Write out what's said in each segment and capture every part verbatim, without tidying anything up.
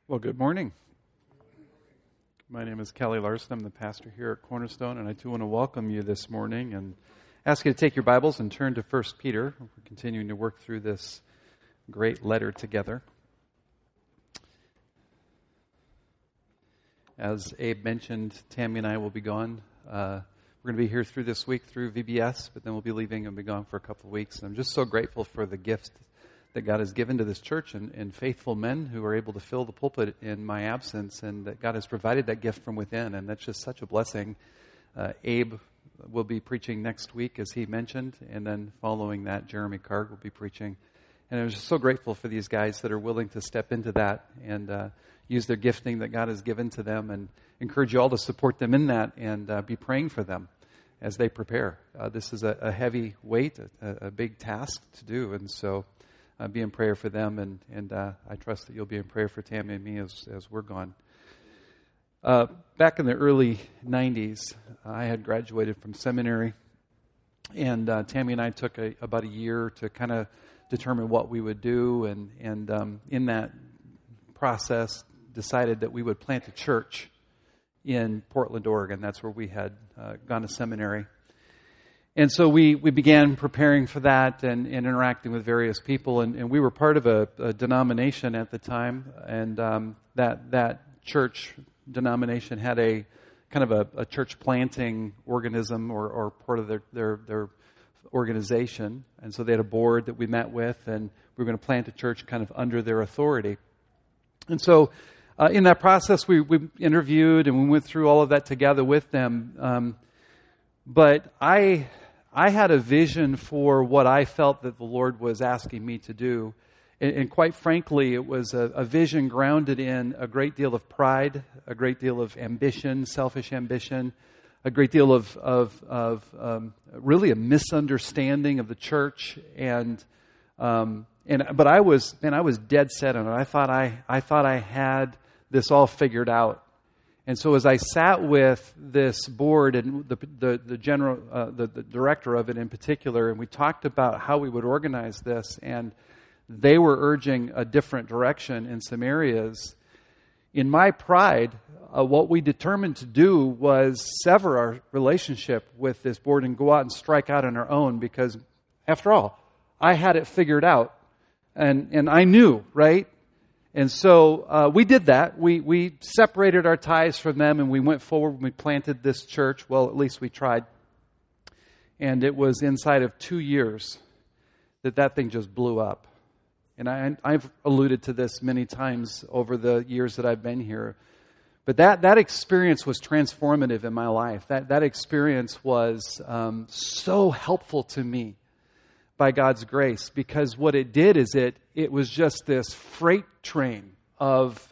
Well, good morning. My name is Kelly Larson. I'm the pastor here at Cornerstone, and I too want to welcome you this morning and ask you to take your Bibles and turn to First Peter. We're continuing to work through this great letter together. As Abe mentioned, Tammy and I will be gone. Uh, we're going to be here through this week through V B S, but then we'll be leaving and be gone for a couple of weeks. And I'm just so grateful for the gift that God has given to this church and, and faithful men who are able to fill the pulpit in my absence, and that God has provided that gift from within, and that's just such a blessing. Uh, Abe will be preaching next week, as he mentioned, and then following that, Jeremy Carg will be preaching. And I'm just so grateful for these guys that are willing to step into that and uh, use their gifting that God has given to them, and encourage you all to support them in that and uh, be praying for them as they prepare. Uh, this is a, a heavy weight, a, a big task to do, and so Uh, be in prayer for them, and, and uh, I trust that you'll be in prayer for Tammy and me as, as we're gone. Uh, back in the early nineties, I had graduated from seminary, and uh, Tammy and I took a, about a year to kind of determine what we would do, and, and um, in that process decided that we would plant a church in Portland, Oregon. That's where we had uh, gone to seminary. And so we, we began preparing for that and, and interacting with various people, and, and we were part of a, a denomination at the time, and um, that that church denomination had a kind of a, a church planting organism or, or part of their, their their organization, and so they had a board that we met with, and we were going to plant a church kind of under their authority. And so uh, in that process, we, we interviewed and we went through all of that together with them. Um, but I... I had a vision for what I felt that the Lord was asking me to do. And, and quite frankly, it was a, a vision grounded in a great deal of pride, a great deal of ambition, selfish ambition, a great deal of, of, of um, really a misunderstanding of the church. And um, and but I was man, I was dead set on it. I thought I I thought I had this all figured out. And so as I sat with this board and the the, the general, uh, the, the director of it in particular, and we talked about how we would organize this, and they were urging a different direction in some areas. In my pride, uh, what we determined to do was sever our relationship with this board and go out and strike out on our own, because after all, I had it figured out. And, and I knew, right? And so uh, we did that. We we separated our ties from them, and we went forward and we planted this church. Well, at least we tried. And it was inside of two years that that thing just blew up. And I, I've alluded to this many times over the years that I've been here. But that, that experience was transformative in my life. That, that experience was um, so helpful to me by God's grace, because what it did is it it was just this freight train of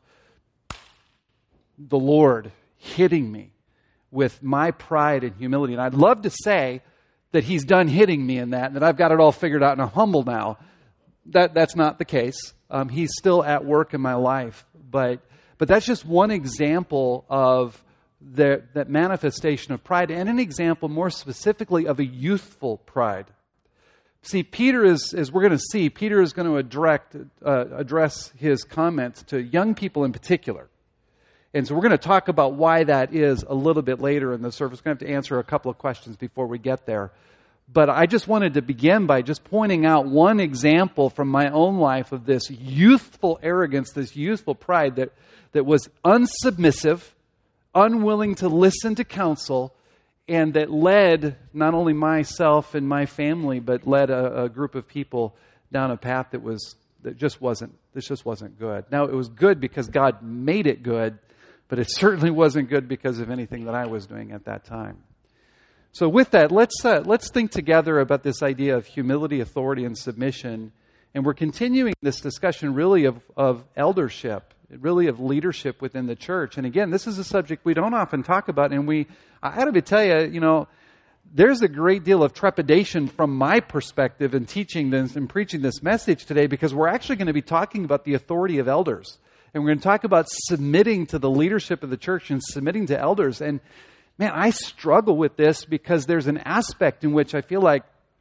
the Lord hitting me with my pride and humility. And I'd love to say that He's done hitting me in that, and that I've got it all figured out and I'm humble now. That that's not the case. Um, he's still at work in my life, but but that's just one example of the, that manifestation of pride, and an example more specifically of a youthful pride. See, Peter is, as we're going to see, Peter is going to direct, uh, address his comments to young people in particular. And so we're going to talk about why that is a little bit later in the service. We're going to have to answer a couple of questions before we get there. But I just wanted to begin by just pointing out one example from my own life of this youthful arrogance, this youthful pride that, that was unsubmissive, unwilling to listen to counsel, and that led not only myself and my family, but led a, a group of people down a path that was that just wasn't this just wasn't good. Now, it was good because God made it good, but it certainly wasn't good because of anything that I was doing at that time. So, with that, let's uh, let's think together about this idea of humility, authority, and submission. And we're continuing this discussion really of of eldership, really of leadership within the church. And again, this is a subject we don't often talk about. And we, I have to tell you, you know, there's a great deal of trepidation from my perspective in teaching this and preaching this message today, because we're actually going to be talking about the authority of elders. And we're going to talk about submitting to the leadership of the church and submitting to elders. And man, I struggle with this because there's an aspect in which I feel like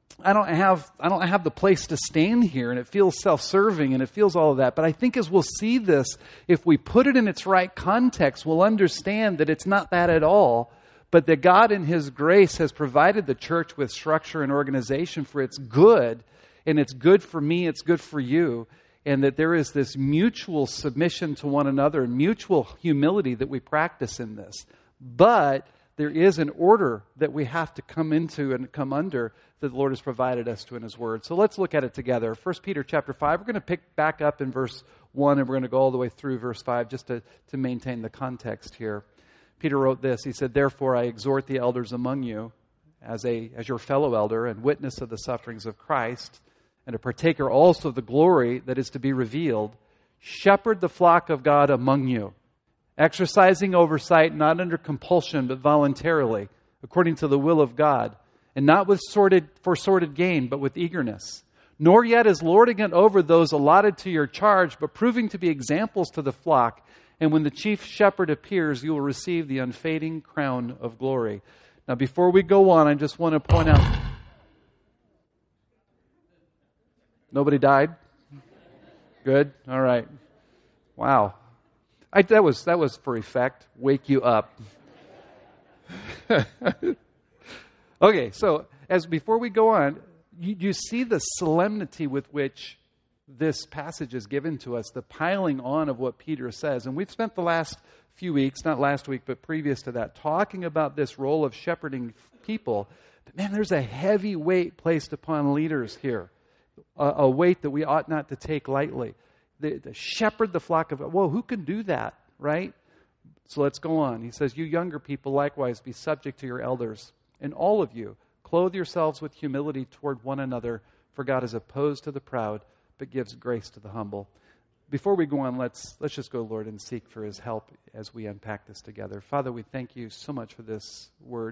I don't have I don't have the place to stand here, and it feels self-serving, and it feels all of that. But I think as we'll see this, if we put it in its right context, we'll understand that it's not that at all, but that God in His grace has provided the church with structure and organization for its good, and it's good for me, it's good for you, and that there is this mutual submission to one another and mutual humility that we practice in this. But there is an order that we have to come into and come under that the Lord has provided us to in His Word. So let's look at it together. First Peter chapter five, we're going to pick back up in verse one, and we're going to go all the way through verse five just to, to maintain the context here. Peter wrote this. He said, "Therefore I exhort the elders among you as a as your fellow elder and witness of the sufferings of Christ, and a partaker also of the glory that is to be revealed. Shepherd the flock of God among you, exercising oversight not under compulsion but voluntarily, according to the will of God, and not with sordid, for sordid gain, but with eagerness. Nor yet as lording it over those allotted to your charge, but proving to be examples to the flock. And when the chief shepherd appears, you will receive the unfading crown of glory." Now, before we go on, I just want to point out... Nobody died? Good? All right. Wow. I, that was that was for effect. Wake you up. Okay, so as before we go on, you, you see the solemnity with which this passage is given to us, the piling on of what Peter says. And we've spent the last few weeks, not last week, but previous to that, talking about this role of shepherding people. But man, there's a heavy weight placed upon leaders here, a, a weight that we ought not to take lightly. The, the shepherd the flock of God. Whoa, who can do that, right? So let's go on. He says, "You younger people likewise be subject to your elders. And all of you, clothe yourselves with humility toward one another, for God is opposed to the proud, but gives grace to the humble." Before we go on, let's let's just go, Lord, and seek for His help as we unpack this together. Father, we thank You so much for this word.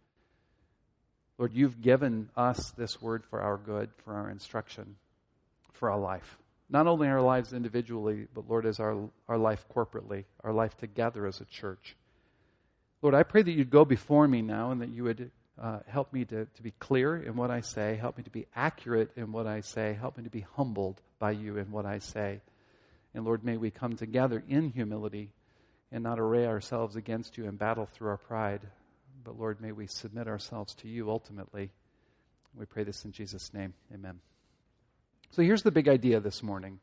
Lord, You've given us this word for our good, for our instruction, for our life. Not only our lives individually, but Lord, as our, our life corporately, our life together as a church. Lord, I pray that You'd go before me now and that You would uh, help me to, to be clear in what I say, help me to be accurate in what I say, help me to be humbled by You in what I say. And Lord, may we come together in humility and not array ourselves against You in battle through our pride. But Lord, may we submit ourselves to You ultimately. We pray this in Jesus' name. Amen. So here's the big idea this morning.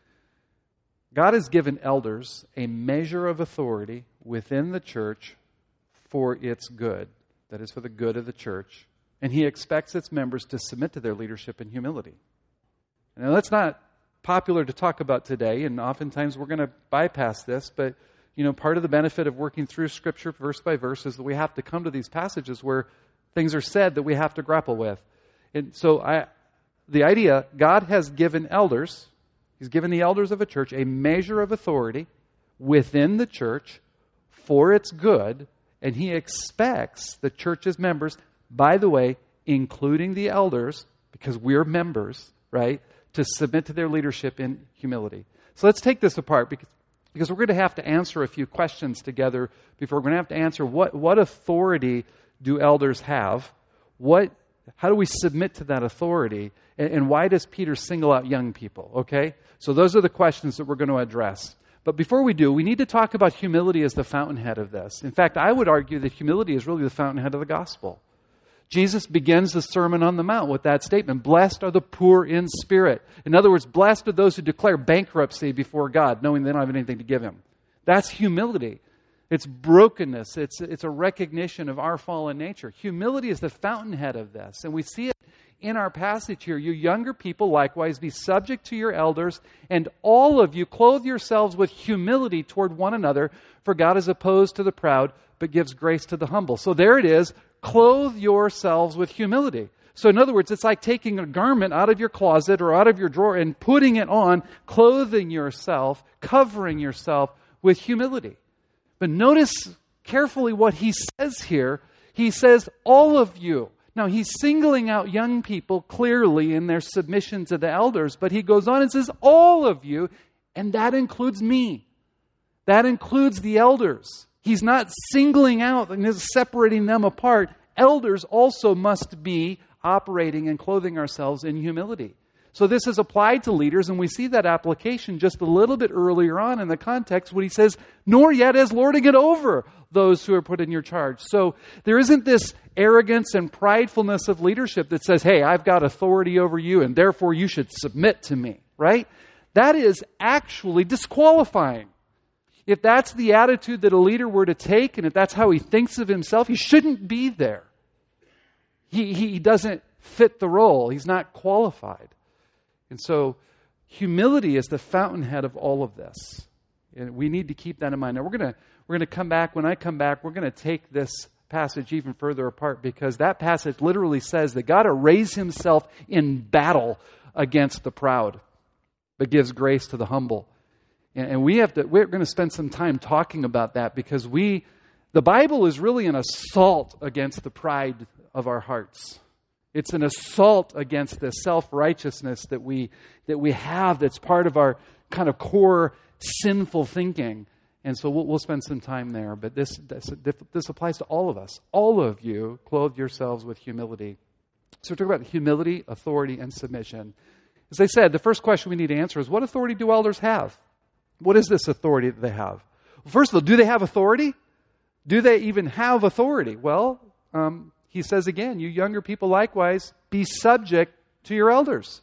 God has given elders a measure of authority within the church for its good. That is, for the good of the church. And He expects its members to submit to their leadership in humility. Now, that's not popular to talk about today, and oftentimes we're going to bypass this, but you know, part of the benefit of working through Scripture verse by verse is that we have to come to these passages where things are said that we have to grapple with. And so I, the idea, God has given elders, He's given the elders of a church a measure of authority within the church for its good, and He expects the church's members, by the way, including the elders, because we're members, right, to submit to their leadership in humility. So let's take this apart, because, because we're going to have to answer a few questions together before we're going to have to answer what, what authority do elders have? What, how do we submit to that authority? And, and why does Peter single out young people? Okay? So those are the questions that we're going to address. But before we do, we need to talk about humility as the fountainhead of this. In fact, I would argue that humility is really the fountainhead of the gospel. Jesus begins the Sermon on the Mount with that statement, "Blessed are the poor in spirit." In other words, blessed are those who declare bankruptcy before God, knowing they don't have anything to give Him. That's humility. It's brokenness. It's, it's a recognition of our fallen nature. Humility is the fountainhead of this. And we see it in our passage here. "You younger people likewise be subject to your elders, and all of you clothe yourselves with humility toward one another, for God is opposed to the proud, but gives grace to the humble." So there it is. Clothe yourselves with humility. So in other words, it's like taking a garment out of your closet or out of your drawer and putting it on, clothing yourself, covering yourself with humility. But notice carefully what he says here. He says, all of you. Now, he's singling out young people clearly in their submission to the elders, but he goes on and says, all of you, and that includes me. That includes the elders. He's not singling out and separating them apart. Elders also must be operating and clothing ourselves in humility. So this is applied to leaders, and we see that application just a little bit earlier on in the context when he says, nor yet as lording it over those who are put in your charge. So there isn't this arrogance and pridefulness of leadership that says, hey, I've got authority over you, and therefore you should submit to me, right? That is actually disqualifying. If that's the attitude that a leader were to take, and if that's how he thinks of himself, he shouldn't be there. He, he doesn't fit the role. He's not qualified. And so humility is the fountainhead of all of this. And we need to keep that in mind. Now we're going to we're going to come back. When I come back, we're going to take this passage even further apart, because that passage literally says that God arrays himself in battle against the proud, but gives grace to the humble. And, and we have to we're going to spend some time talking about that, because we the Bible is really an assault against the pride of our hearts. It's an assault against the self-righteousness that we that we have that's part of our kind of core sinful thinking. And so we'll, we'll spend some time there. But this, this this applies to all of us. All of you clothe yourselves with humility. So we're talking about humility, authority, and submission. As I said, the first question we need to answer is, what authority do elders have? What is this authority that they have? Well, first of all, do they have authority? Do they even have authority? Well, um, he says again, you younger people likewise, be subject to your elders.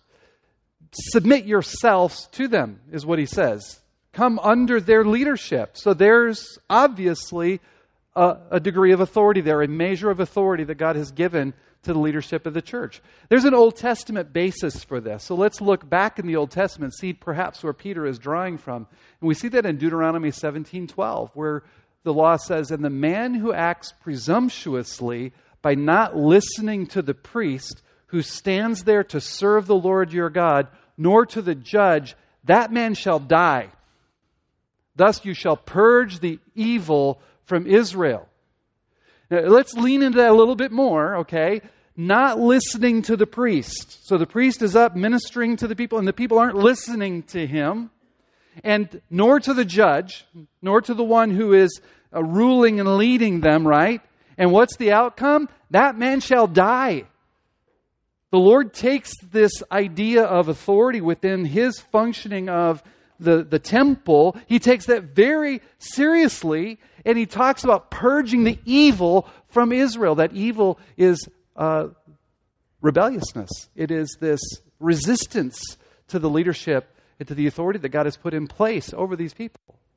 Submit yourselves to them, is what he says. Come under their leadership. So there's obviously a, a degree of authority there, a measure of authority that God has given to the leadership of the church. There's an Old Testament basis for this. So let's look back in the Old Testament, see perhaps where Peter is drawing from. And we see that in Deuteronomy seventeen twelve, where the law says, and the man who acts presumptuously by not listening to the priest who stands there to serve the Lord your God, nor to the judge, that man shall die. Thus you shall purge the evil from Israel. Now, let's lean into that a little bit more, okay? Not listening to the priest. So the priest is up ministering to the people, and the people aren't listening to him. And nor to the judge, nor to the one who is uh, ruling and leading them, right? And what's the outcome? That man shall die. The Lord takes this idea of authority within his functioning of the, the temple. He takes that very seriously, and he talks about purging the evil from Israel. That evil is uh, rebelliousness. It is this resistance to the leadership and to the authority that God has put in place over these people.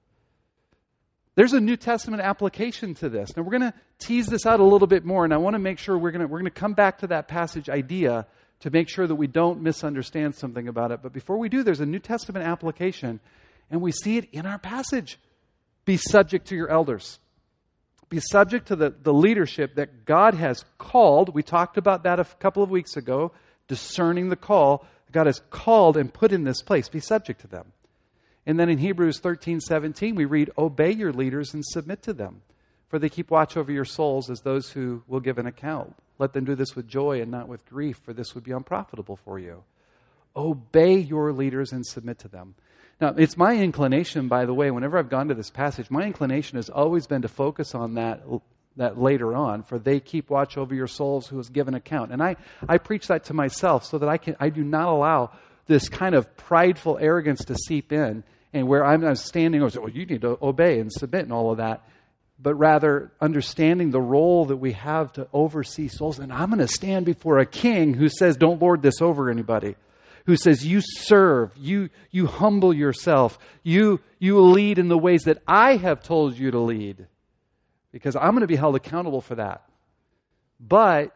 There's a New Testament application to this. Now we're going to tease this out a little bit more, and I want to make sure we're going to we're going to come back to that passage idea to make sure that we don't misunderstand something about it. But before we do, there's a New Testament application, and we see it in our passage. Be subject to your elders. Be subject to the, the leadership that God has called. We talked about that a couple of weeks ago, discerning the call. God has called and put in this place. Be subject to them. And then in Hebrews thirteen seventeen, we read, obey your leaders and submit to them, for they keep watch over your souls as those who will give an account. Let them do this with joy and not with grief, for this would be unprofitable for you. Obey your leaders and submit to them. Now, it's my inclination, by the way, whenever I've gone to this passage, my inclination has always been to focus on that that later on, for they keep watch over your souls who has given account. And I, I preach that to myself so that I can I do not allow this kind of prideful arrogance to seep in, and where I'm, I'm standing over, well, you need to obey and submit and all of that, but rather understanding the role that we have to oversee souls. And I'm going to stand before a king who says, don't lord this over anybody, who says, you serve, you you humble yourself, you you lead in the ways that I have told you to lead, because I'm going to be held accountable for that. But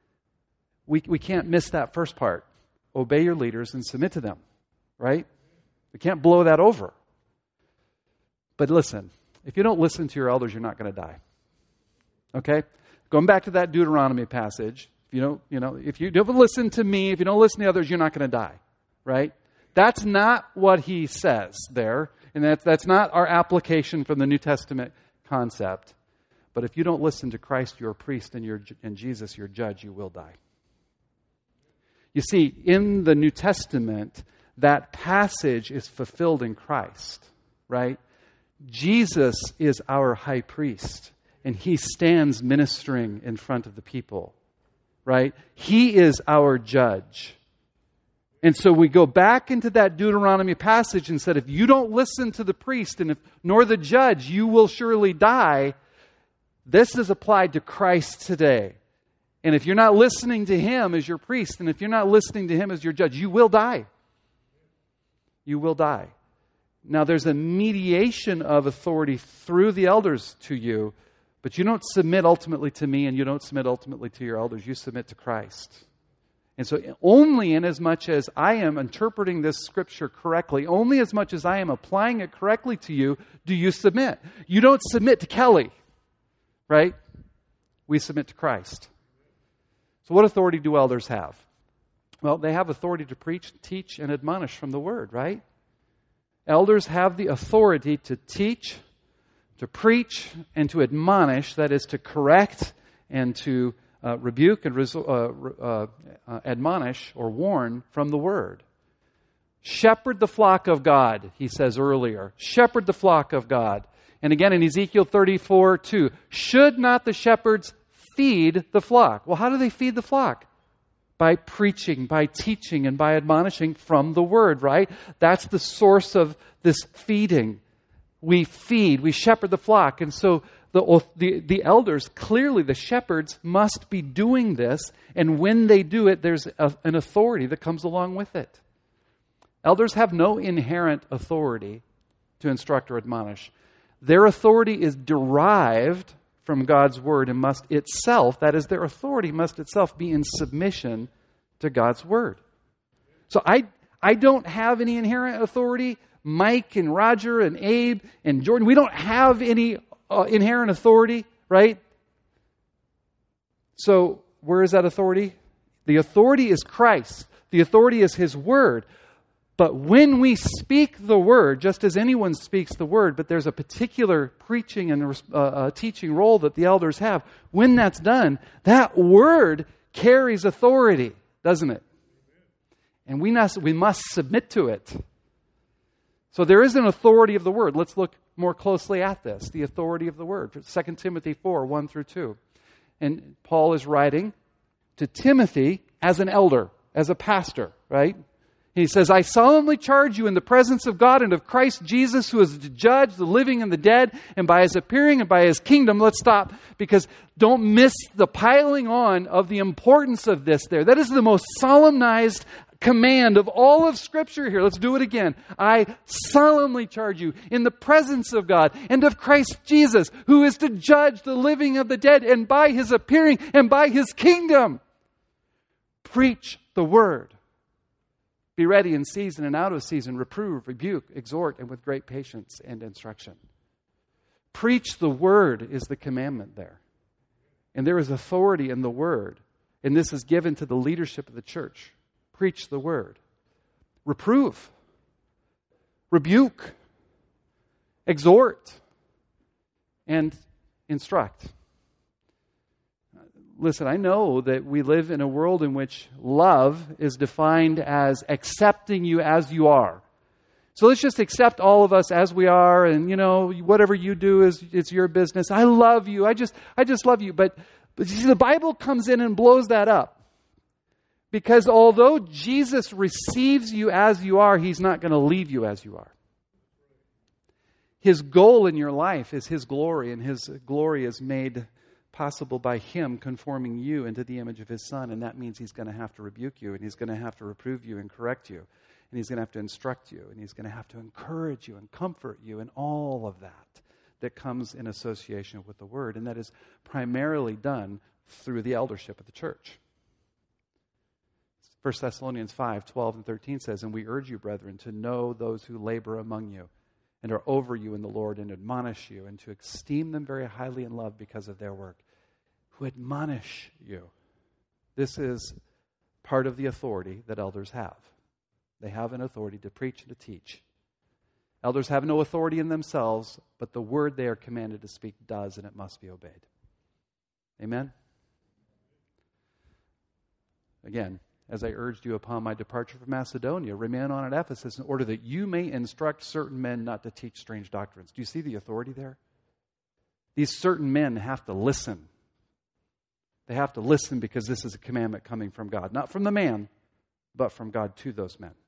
we we can't miss that first part. Obey your leaders and submit to them, right? We can't blow that over. But listen, if you don't listen to your elders, you're not going to die. Okay? Going back to that Deuteronomy passage, if you don't, you know, if you don't listen to me, if you don't listen to others, you're not going to die, right? That's not what he says there, and that's that's not our application from the New Testament concept. But if you don't listen to Christ, your priest, and your and Jesus, your judge, you will die. You see, in the New Testament, that passage is fulfilled in Christ, right? Jesus is our high priest, and he stands ministering in front of the people. right? He is our judge. And so we go back into that Deuteronomy passage and said, if you don't listen to the priest and if, nor the judge, you will surely die. This is applied to Christ today. And if you're not listening to Him as your priest, and if you're not listening to Him as your judge, you will die. You will die. Now, there's a mediation of authority through the elders to you, but you don't submit ultimately to me and you don't submit ultimately to your elders. You submit to Christ. And so only in as much as I am interpreting this scripture correctly, only as much as I am applying it correctly to you, do you submit. You don't submit to Kelly, right? We submit to Christ. So what authority do elders have? Well, they have authority to preach, teach, and admonish from the Word, right? Elders have the authority to teach, to preach, and to admonish, that is to correct and to uh, rebuke and res- uh, uh, uh, admonish or warn from the Word. Shepherd the flock of God, he says earlier. Shepherd the flock of God. And again in Ezekiel thirty-four two, should not the shepherds feed the flock? Well, how do they feed the flock? By preaching, by teaching, and by admonishing from the Word, right? That's the source of this feeding. We feed, we shepherd the flock. And so the, the, the elders, clearly the shepherds, must be doing this. And when they do it, there's a, an authority that comes along with it. Elders have no inherent authority to instruct or admonish. Their authority is derived from God's Word and must itself, that is, their authority must itself be in submission to God's Word. So I I don't have any inherent authority. Mike and Roger and Abe and Jordan, we don't have any uh, inherent authority, right? So where is that authority? The authority is Christ. The authority is His Word. But when we speak the Word, just as anyone speaks the Word, but there's a particular preaching and uh, uh, teaching role that the elders have, when that's done, that Word carries authority, doesn't it? And we must, we must submit to it. So there is an authority of the Word. Let's look more closely at this, the authority of the Word. Second Timothy four, one through two. And Paul is writing to Timothy as an elder, as a pastor, right? He says, I solemnly charge you in the presence of God and of Christ Jesus, who is to judge the living and the dead, and by His appearing and by His kingdom. Let's stop, because don't miss the piling on of the importance of this there. That is the most solemnized command of all of Scripture here. Let's do it again. I solemnly charge you in the presence of God and of Christ Jesus, who is to judge the living of the dead, and by His appearing and by His kingdom. Preach the Word. Be ready in season and out of season. Reprove, rebuke, exhort, and with great patience and instruction. Preach the Word is the commandment there. And there is authority in the Word. And this is given to the leadership of the church. Preach the Word. Reprove. Rebuke. Exhort. And instruct. Listen, I know that we live in a world in which love is defined as accepting you as you are. So let's just accept all of us as we are, and you know, whatever you do is it's your business. I love you. I just I just love you. But, but you see, the Bible comes in and blows that up. Because although Jesus receives you as you are, He's not going to leave you as you are. His goal in your life is His glory, and His glory is made possible by Him conforming you into the image of His Son. And that means He's going to have to rebuke you, and He's going to have to reprove you and correct you, and He's going to have to instruct you, and He's going to have to encourage you and comfort you, and all of that that comes in association with the Word. And that is primarily done through the eldership of the church. First Thessalonians five, twelve and thirteen says, and we urge you, brethren, to know those who labor among you and are over you in the Lord, and admonish you, and to esteem them very highly in love because of their work. Who admonish you. This is part of the authority that elders have. They have an authority to preach and to teach. Elders have no authority in themselves, but the word they are commanded to speak does, and it must be obeyed. Amen? Again, as I urged you upon my departure from Macedonia, remain on at Ephesus in order that you may instruct certain men not to teach strange doctrines. Do you see the authority there? These certain men have to listen. They have to listen because this is a commandment coming from God. Not from the man, but from God to those men.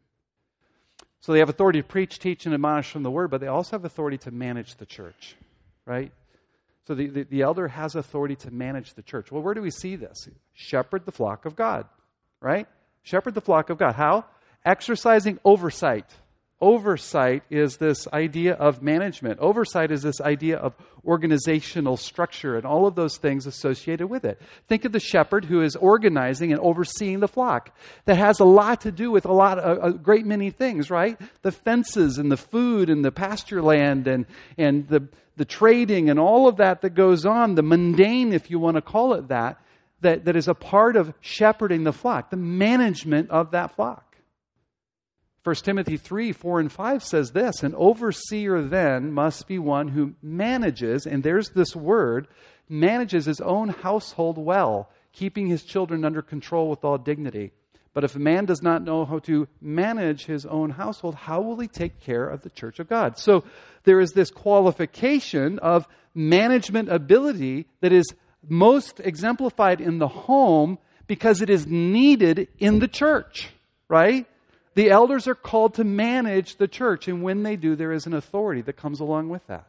So they have authority to preach, teach, and admonish from the word, but they also have authority to manage the church, right? So the, the, the elder has authority to manage the church. Well, where do we see this? Shepherd the flock of God, right? Shepherd the flock of God. How? Exercising oversight. Oversight is this idea of management. Oversight is this idea of organizational structure and all of those things associated with it. Think of the shepherd who is organizing and overseeing the flock. That has a lot to do with a lot, a, a great many things, right? The fences and the food and the pasture land and, and the, the trading and all of that that goes on, the mundane, if you want to call it that, that, that is a part of shepherding the flock, the management of that flock. First Timothy three, four, and five says this, an overseer then must be one who manages, and there's this word, manages his own household well, keeping his children under control with all dignity. But if a man does not know how to manage his own household, how will he take care of the church of God? So there is this qualification of management ability that is most exemplified in the home because it is needed in the church, right? The elders are called to manage the church, and when they do, there is an authority that comes along with that.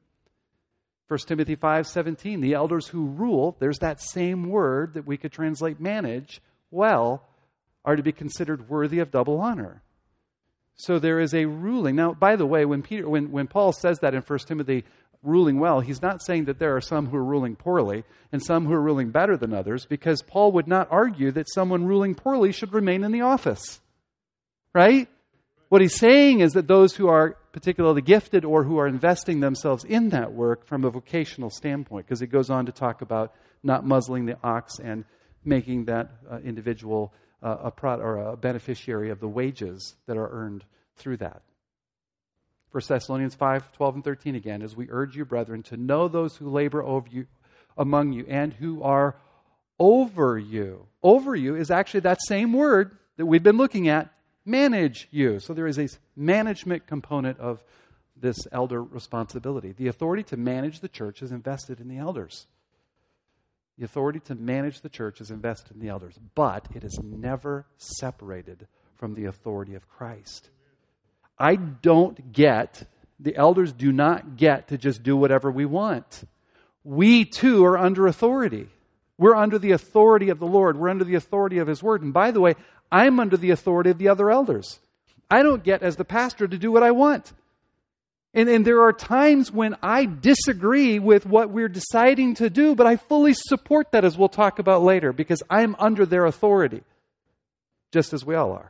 First Timothy five seventeen, the elders who rule, there's that same word that we could translate manage, well, are to be considered worthy of double honor. So there is a ruling. Now, by the way, when Peter, when, when Paul says that in First Timothy, ruling well, he's not saying that there are some who are ruling poorly and some who are ruling better than others, because Paul would not argue that someone ruling poorly should remain in the office. Right? What he's saying is that those who are particularly gifted or who are investing themselves in that work from a vocational standpoint, because it goes on to talk about not muzzling the ox and making that uh, individual uh, a pro- or a beneficiary of the wages that are earned through that. First Thessalonians five, twelve, and thirteen again, as we urge you, brethren, to know those who labor over you, among you and who are over you. Over you is actually that same word that we've been looking at, manage you. So there is a management component of this elder responsibility. The authority to manage the church is invested in the elders. The authority to manage the church is invested in the elders, but it is never separated from the authority of Christ. I don't get, the elders do not get to just do whatever we want. We too are under authority. We're under the authority of the Lord. We're under the authority of His Word. And by the way, I'm under the authority of the other elders. I don't get, as the pastor, to do what I want. And, and there are times when I disagree with what we're deciding to do, but I fully support that, as we'll talk about later, because I'm under their authority, just as we all are.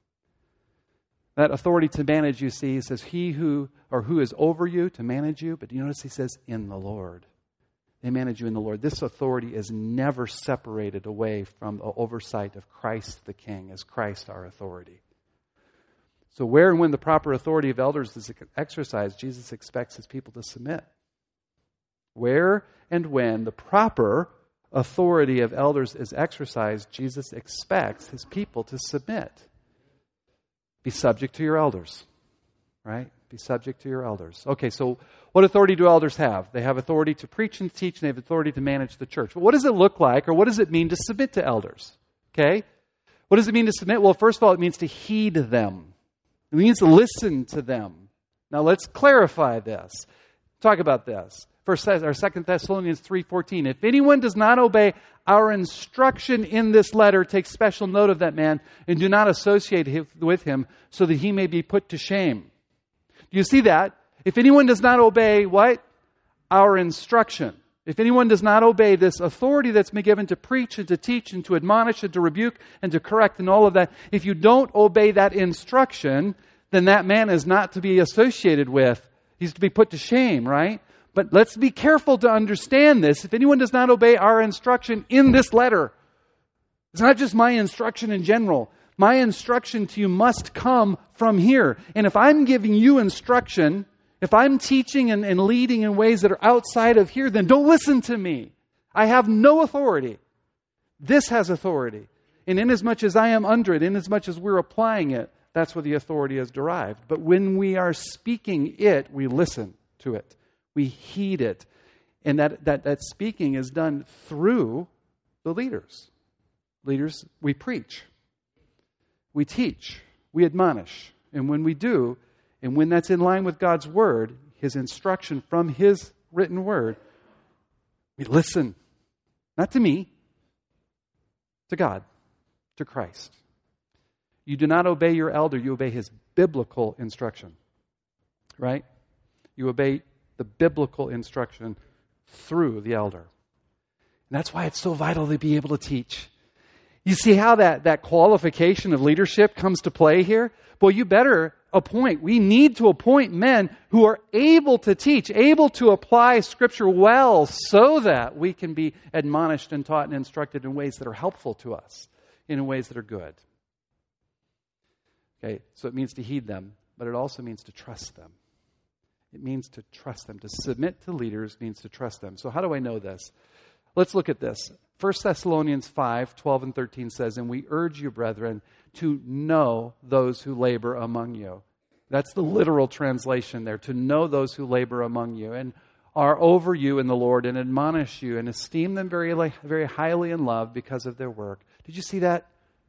That authority to manage, you see, he says, he who, or who is over you to manage you, but you notice he says, in the Lord. They manage you in the Lord. This authority is never separated away from the oversight of Christ the King, as Christ our authority. So where and when the proper authority of elders is exercised, Jesus expects His people to submit. Where and when the proper authority of elders is exercised, Jesus expects His people to submit. Be subject to your elders, right? Be subject to your elders. Okay, so what authority do elders have? They have authority to preach and teach, and they have authority to manage the church. But what does it look like, or what does it mean to submit to elders? Okay? What does it mean to submit? Well, first of all, it means to heed them. It means to listen to them. Now, let's clarify this. Talk about this. First, or Second Thessalonians three fourteen. If anyone does not obey our instruction in this letter, take special note of that man and do not associate with him, so that he may be put to shame. Do you see that? If anyone does not obey what? Our instruction. If anyone does not obey this authority that's been given to preach and to teach and to admonish and to rebuke and to correct and all of that, if you don't obey that instruction, then that man is not to be associated with. He's to be put to shame, right? But let's be careful to understand this. If anyone does not obey our instruction in this letter, it's not just my instruction in general. My instruction to you must come from here. And if I'm giving you instruction, if I'm teaching and, and leading in ways that are outside of here, then don't listen to me. I have no authority. This has authority. And inasmuch as I am under it, inasmuch as we're applying it, that's where the authority is derived. But when we are speaking it, we listen to it. We heed it. And that, that, that speaking is done through the leaders. Leaders, we preach. We teach. We admonish. And when we do, and when that's in line with God's word, His instruction from His written word, we listen. Not to me, to God, to Christ. You do not obey your elder, you obey his biblical instruction. Right? You obey the biblical instruction through the elder. And that's why it's so vital to be able to teach. You see how that, that qualification of leadership comes to play here? Boy, you better appoint. We need to appoint men who are able to teach, able to apply Scripture well so that we can be admonished and taught and instructed in ways that are helpful to us, in ways that are good. Okay, so it means to heed them, but it also means to trust them. It means to trust them. To submit to leaders means to trust them. So how do I know this? Let's look at this. First Thessalonians five, twelve and thirteen says, "And we urge you, brethren, to know those who labor among you." That's the literal translation there. To know those who labor among you and are over you in the Lord and admonish you and esteem them very, very highly in love because of their work. Did you see that?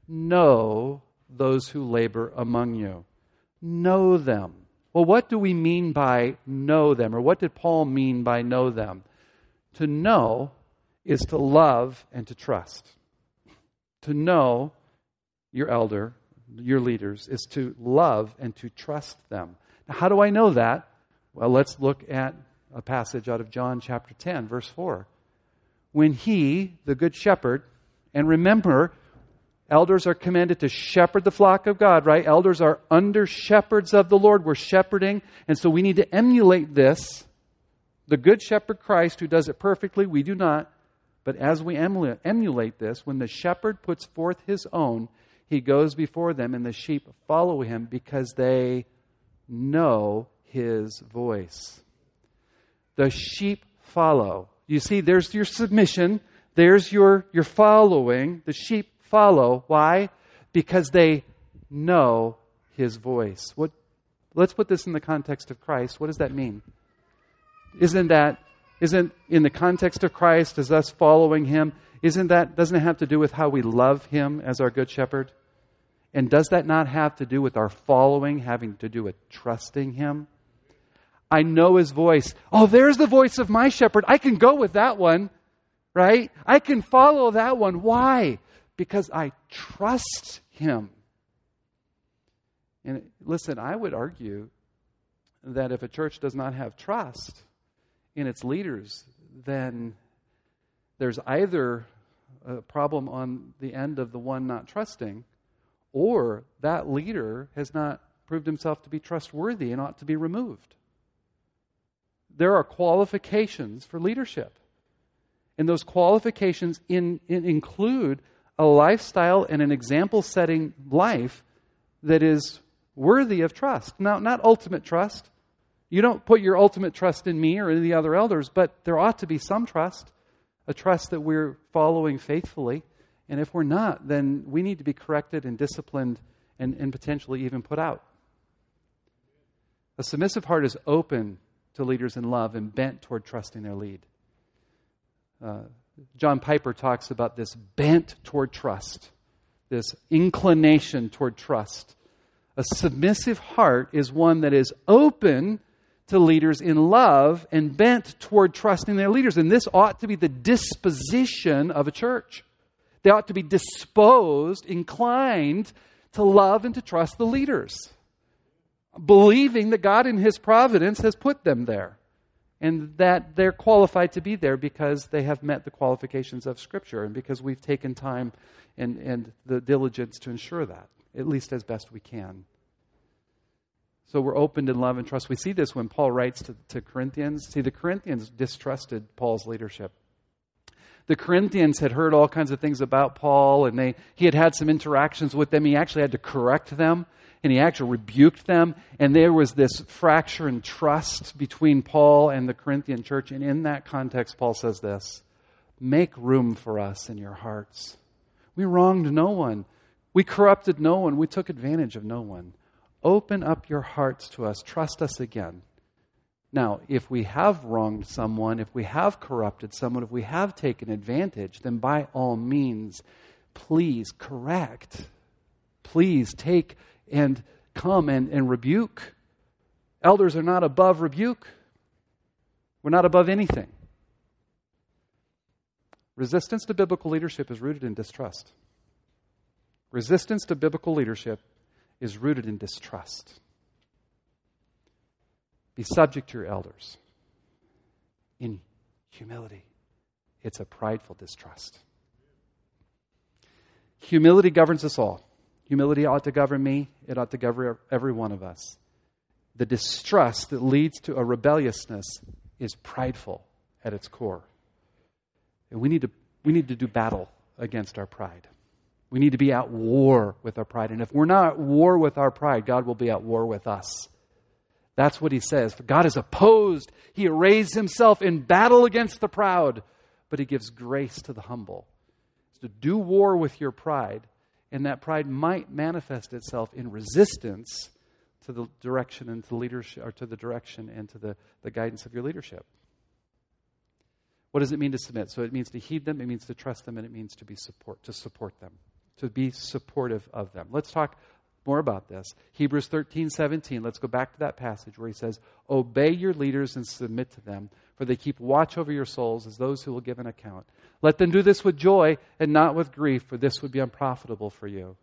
Know those who labor among you. Know them. Well, what do we mean by know them? Or what did Paul mean by know them? To know is to love and to trust. To know your elder, your leaders, is to love and to trust them. Now, how do I know that? Well, let's look at a passage out of John chapter ten, verse four. When he, the good shepherd, and remember, elders are commanded to shepherd the flock of God, right? Elders are under shepherds of the Lord. We're shepherding, and so we need to emulate this. The good shepherd Christ, who does it perfectly, we do not. But as we emulate this, when the shepherd puts forth his own, he goes before them, and the sheep follow him because they know his voice. The sheep follow. You see, there's your submission. There's your, your following. The sheep follow. Why? Because they know his voice. What? Let's put this in the context of Christ. What does that mean? Isn't that, isn't in the context of Christ, as us following him, isn't that, doesn't it have to do with how we love him as our good shepherd? And does that not have to do with our following having to do with trusting him? I know his voice. Oh, there's the voice of my shepherd. I can go with that one, right? I can follow that one. Why? Because I trust him. And listen, I would argue that if a church does not have trust in its leaders, then there's either a problem on the end of the one not trusting, or that leader has not proved himself to be trustworthy and ought to be removed. There are qualifications for leadership. And those qualifications in, in include a lifestyle and an example-setting life that is worthy of trust. Now, not ultimate trust. You don't put your ultimate trust in me or in the other elders, but there ought to be some trust, a trust that we're following faithfully. And if we're not, then we need to be corrected and disciplined and, and potentially even put out. A submissive heart is open to leaders in love and bent toward trusting their lead. Uh, John Piper talks about this bent toward trust, this inclination toward trust. A submissive heart is one that is open to leaders in love and bent toward trusting their leaders. And this ought to be the disposition of a church. They ought to be disposed, inclined to love and to trust the leaders, believing that God in his providence has put them there and that they're qualified to be there because they have met the qualifications of Scripture and because we've taken time and, and the diligence to ensure that, at least as best we can. So we're open to love and trust. We see this when Paul writes to, to Corinthians. See, the Corinthians distrusted Paul's leadership. The Corinthians had heard all kinds of things about Paul, and they he had had some interactions with them. He actually had to correct them, and he actually rebuked them. And there was this fracture in trust between Paul and the Corinthian church. And in that context, Paul says this: make room for us in your hearts. We wronged no one. We corrupted no one. We took advantage of no one. Open up your hearts to us. Trust us again. Now, if we have wronged someone, if we have corrupted someone, if we have taken advantage, then by all means, please correct. Please take and come and, and rebuke. Elders are not above rebuke. We're not above anything. Resistance to biblical leadership is rooted in distrust. Resistance to biblical leadership is rooted in distrust. Be subject to your elders in humility. It's a prideful distrust. Humility governs us all. Humility ought to govern me. It ought to govern every one of us. The distrust that leads to a rebelliousness is prideful at its core. And we need to we need to do battle against our pride. We need to be at war with our pride. And if we're not at war with our pride, God will be at war with us. That's what he says. For God is opposed. He arrays himself in battle against the proud, but he gives grace to the humble. So do war with your pride, and that pride might manifest itself in resistance to the direction and to leadership, or to the direction and to the, the guidance of your leadership. What does it mean to submit? So it means to heed them, it means to trust them, and it means to be support, to support them, to be supportive of them. Let's talk more about this. Hebrews thirteen seventeen. Let's go back to that passage where he says, obey your leaders and submit to them, for they keep watch over your souls as those who will give an account. Let them do this with joy and not with grief, for this would be unprofitable for you.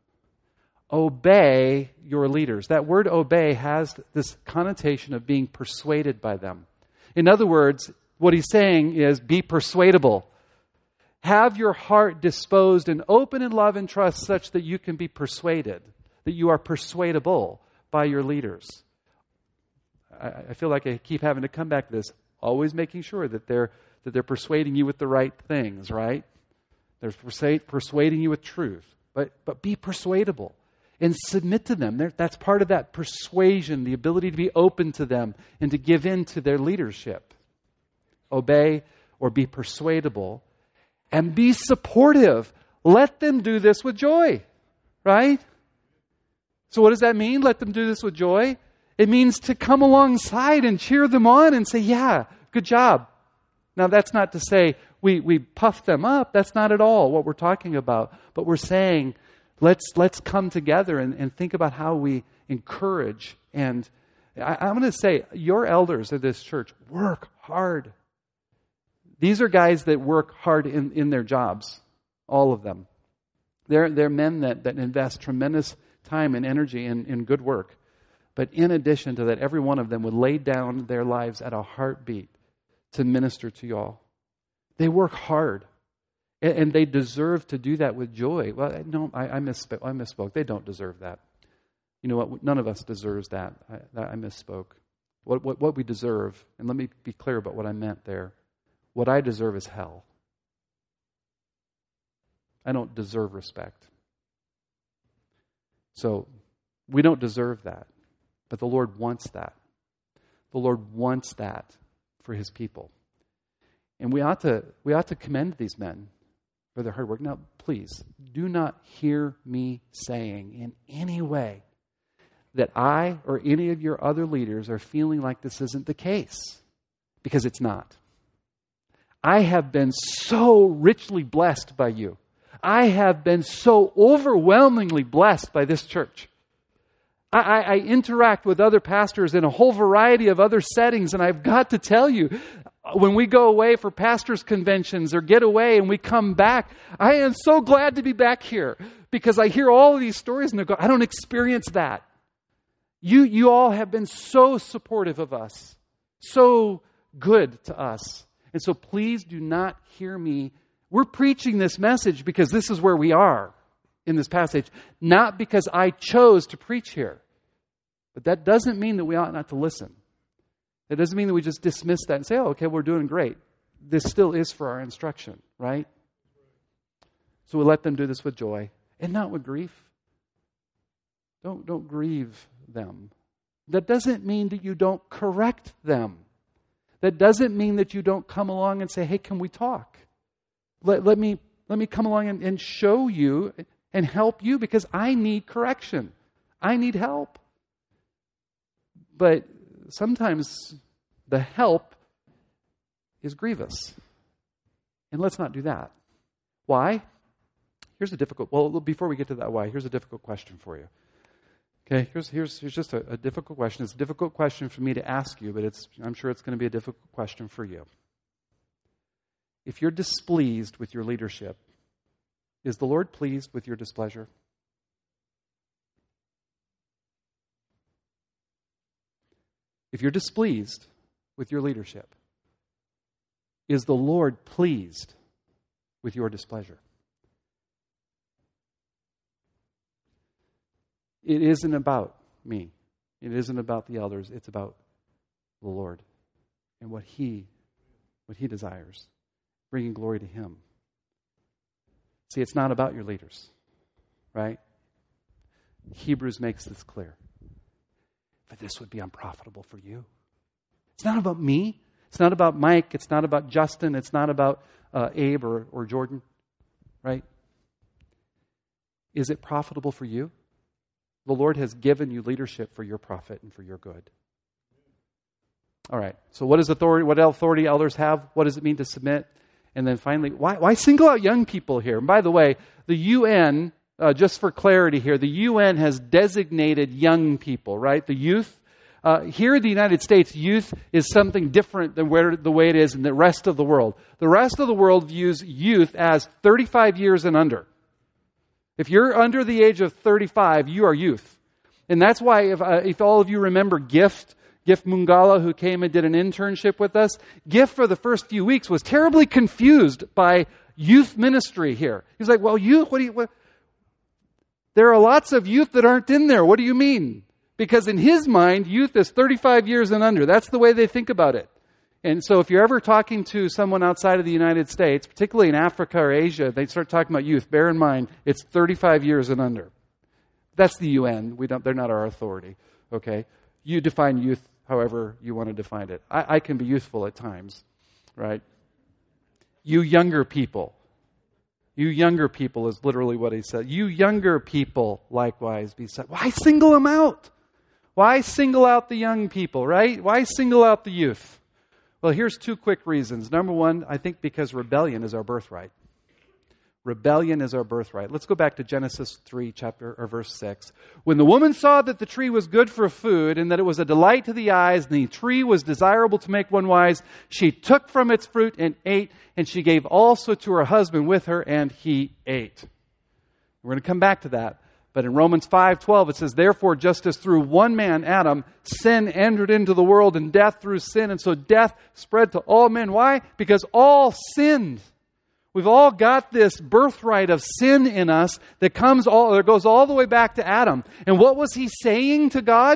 Obey your leaders. That word obey has this connotation of being persuaded by them. In other words, what he's saying is be persuadable. Have your heart disposed and open in love and trust such that you can be persuaded, that you are persuadable by your leaders. I, I feel like I keep having to come back to this, always making sure that they're that they're persuading you with the right things, right? They're persuade, persuading you with truth. But but be persuadable and submit to them. They're, that's part of that persuasion, the ability to be open to them and to give in to their leadership. Obey or be persuadable and be supportive. Let them do this with joy, right? So what does that mean? Let them do this with joy. It means to come alongside and cheer them on and say, yeah, good job. Now that's not to say we, we puff them up. That's not at all what we're talking about. But we're saying, let's let's come together and, and think about how we encourage. And I, I'm going to say, your elders of this church, work hard. These are guys that work hard in, in their jobs, all of them. They're, they're men that, that invest tremendous time and energy in, in good work. But in addition to that, every one of them would lay down their lives at a heartbeat to minister to y'all. They work hard. And, and they deserve to do that with joy. Well, no, I, I, misspoke, I misspoke. They don't deserve that. You know what? None of us deserves that. I, I misspoke. What, what, what we deserve, and let me be clear about what I meant there. What I deserve is hell. I don't deserve respect. So, we don't deserve that. But the Lord wants that. The Lord wants that for His people. And we ought to we ought to commend these men for their hard work. Now, please, do not hear me saying in any way that I or any of your other leaders are feeling like this isn't the case. Because it's not. I have been so richly blessed by you. I have been so overwhelmingly blessed by this church. I, I, I interact with other pastors in a whole variety of other settings, and I've got to tell you, when we go away for pastors' conventions or get away and we come back, I am so glad to be back here because I hear all of these stories and I go, I don't experience that. You, you all have been so supportive of us, so good to us. And so please do not hear me. We're preaching this message because this is where we are in this passage, not because I chose to preach here. But that doesn't mean that we ought not to listen. It doesn't mean that we just dismiss that and say, oh, okay, we're doing great. This still is for our instruction, right? So we let them do this with joy and not with grief. Don't, don't grieve them. That doesn't mean that you don't correct them. That doesn't mean that you don't come along and say, hey, can we talk? Let, let me let me come along and, and show you and help you because I need correction. I need help. But sometimes the help is grievous. And let's not do that. Why? Here's a difficult, well, before we get to that why, here's a difficult question for you. Okay, here's here's here's just a, a difficult question. It's a difficult question for me to ask you, but it's I'm sure it's going to be a difficult question for you. If you're displeased with your leadership, is the Lord pleased with your displeasure? If you're displeased with your leadership, is the Lord pleased with your displeasure? It isn't about me. It isn't about the elders. It's about the Lord and what He, what He desires, bringing glory to Him. See, it's not about your leaders, right? Hebrews makes this clear. For this would be unprofitable for you. It's not about me. It's not about Mike. It's not about Justin. It's not about uh, Abe or, or Jordan, right? Is it profitable for you? The Lord has given you leadership for your profit and for your good. All right. So what is authority? What authority elders have? What does it mean to submit? And then finally, why, why single out young people here? And by the way, the U N, uh, just for clarity here, the U N has designated young people, right? The youth. Uh, here in the United States, youth is something different than where the way it is in the rest of the world. The rest of the world views youth as thirty-five years and under. If you're under the age of thirty-five, you are youth. And that's why, if, uh, if all of you remember Gift, Gift Mungala, who came and did an internship with us, Gift for the first few weeks was terribly confused by youth ministry here. He's like, well, youth, what do you... What? There are lots of youth that aren't in there. What do you mean? Because in his mind, youth is thirty-five years and under. That's the way they think about it. And so if you're ever talking to someone outside of the United States, particularly in Africa or Asia, they start talking about youth. Bear in mind, it's thirty-five years and under. That's the U N. We don't, they're not our authority. Okay? You define youth however you want to define it. I, I can be youthful at times, right? You younger people. You younger people is literally what he said. You younger people likewise be said. Why single them out? Why single out the young people, right? Why single out the youth? Well, here's two quick reasons. Number one, I think because rebellion is our birthright. Rebellion is our birthright. Let's go back to Genesis three, chapter or verse six. When the woman saw that the tree was good for food and that it was a delight to the eyes and the tree was desirable to make one wise, she took from its fruit and ate, and she gave also to her husband with her, and he ate. We're going to come back to that. But in Romans five twelve, it says, therefore, just as through one man, Adam, sin entered into the world, and death through sin, and so death spread to all men. Why? Because all sinned. We've all got this birthright of sin in us that comes all, that goes all the way back to Adam. And what was he saying to God?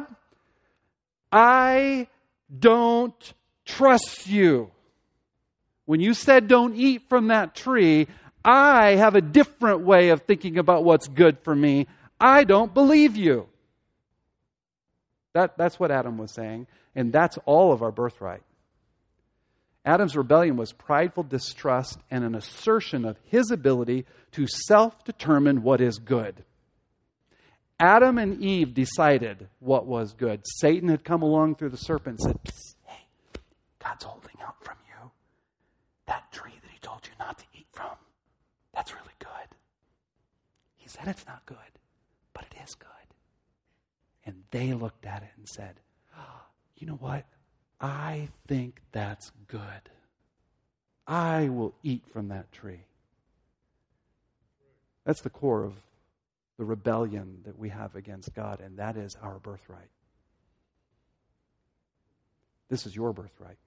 I don't trust you. When you said don't eat from that tree, I have a different way of thinking about what's good for me. I don't believe you. That, that's what Adam was saying, and that's all of our birthright. Adam's rebellion was prideful distrust and an assertion of his ability to self-determine what is good. Adam and Eve decided what was good. Satan had come along through the serpent and said, hey, God's holding out from you. That tree that he told you not to eat from, that's really good. He said it's not good, but it is good. And they looked at it and said, oh, you know what? I think that's good. I will eat from that tree. That's the core of the rebellion that we have against God, and that is our birthright. This is your birthright.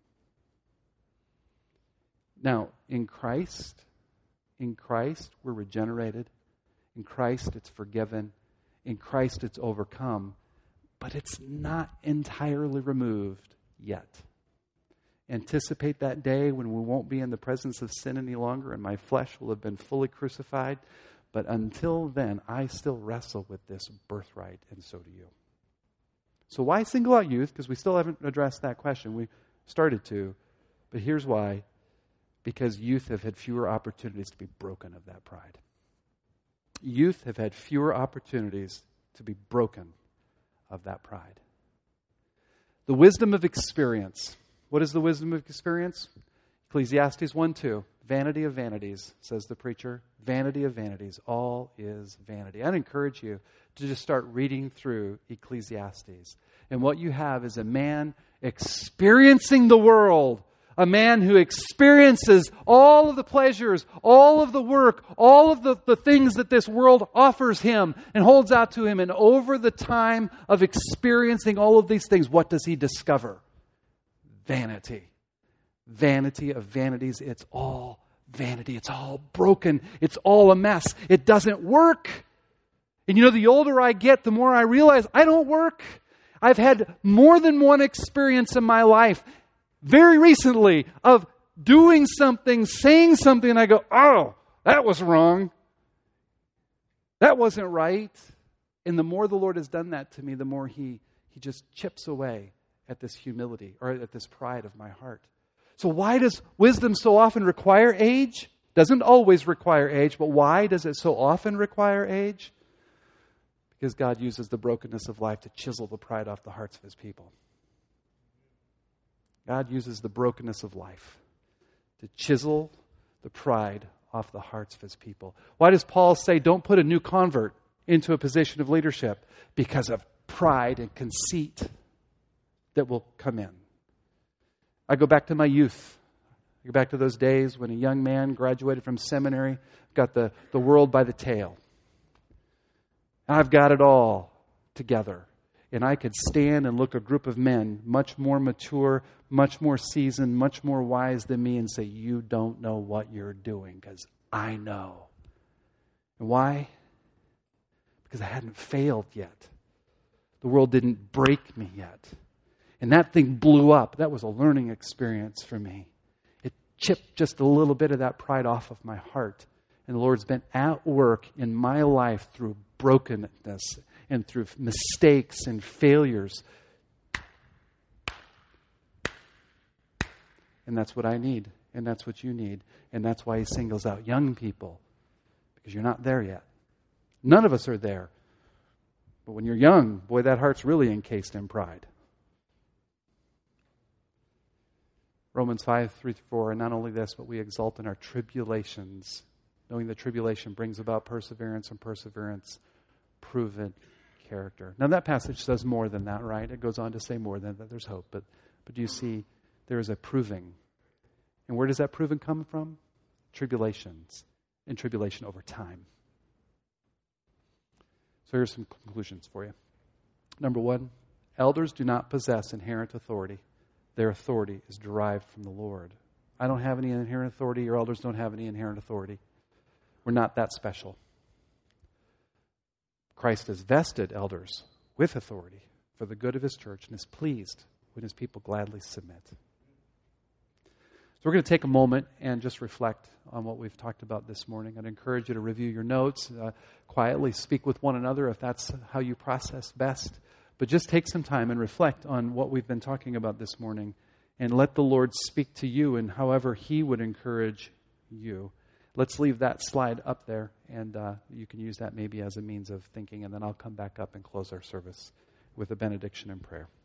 Now, in Christ, in Christ, we're regenerated. In Christ, it's forgiven. In Christ, it's overcome. But it's not entirely removed yet. Anticipate that day when we won't be in the presence of sin any longer and my flesh will have been fully crucified. But until then, I still wrestle with this birthright, and so do you. So why single out youth? Because we still haven't addressed that question. We started to, but here's why. Because youth have had fewer opportunities to be broken of that pride. Youth have had fewer opportunities to be broken of that pride. The wisdom of experience. What is the wisdom of experience? Ecclesiastes one two. Vanity of vanities, says the preacher. Vanity of vanities. All is vanity. I'd encourage you to just start reading through Ecclesiastes. And what you have is a man experiencing the world. A man who experiences all of the pleasures, all of the work, all of the, the things that this world offers him and holds out to him. And over the time of experiencing all of these things, what does he discover? Vanity. Vanity of vanities. It's all vanity. It's all broken. It's all a mess. It doesn't work. And you know, the older I get, the more I realize I don't work. I've had more than one experience in my life, very recently, of doing something, saying something, and I go, oh, that was wrong. That wasn't right. And the more the Lord has done that to me, the more He, he just chips away at this humility or at this pride of my heart. So why does wisdom so often require age? Doesn't always require age, but why does it so often require age? Because God uses the brokenness of life to chisel the pride off the hearts of His people. God uses the brokenness of life to chisel the pride off the hearts of His people. Why does Paul say, don't put a new convert into a position of leadership? Because of pride and conceit that will come in. I go back to my youth. I go back to those days when a young man graduated from seminary, got the, the world by the tail. I've got it all together. And I could stand and look a group of men much more mature, much more seasoned, much more wise than me and say, you don't know what you're doing, because I know. And why? Because I hadn't failed yet. The world didn't break me yet. And that thing blew up. That was a learning experience for me. It chipped just a little bit of that pride off of my heart. And the Lord's been at work in my life through brokenness and through mistakes and failures. And that's what I need. And that's what you need. And that's why He singles out young people. Because you're not there yet. None of us are there. But when you're young, boy, that heart's really encased in pride. Romans five, three through four, and not only this, but we exult in our tribulations, knowing that tribulation brings about perseverance, and perseverance, proven character. Now that passage says more than that, right? It goes on to say more than that. There's hope. But, but do you see, there is a proving. And where does that proving come from? Tribulations. And tribulation over time. So here's some conclusions for you. Number one, elders do not possess inherent authority. Their authority is derived from the Lord. I don't have any inherent authority. Your elders don't have any inherent authority. We're not that special. Christ has vested elders with authority for the good of His church and is pleased when His people gladly submit. So we're going to take a moment and just reflect on what we've talked about this morning. I'd encourage you to review your notes, uh, quietly speak with one another if that's how you process best. But just take some time and reflect on what we've been talking about this morning and let the Lord speak to you in however He would encourage you. Let's leave that slide up there, and uh, you can use that maybe as a means of thinking, and then I'll come back up and close our service with a benediction and prayer.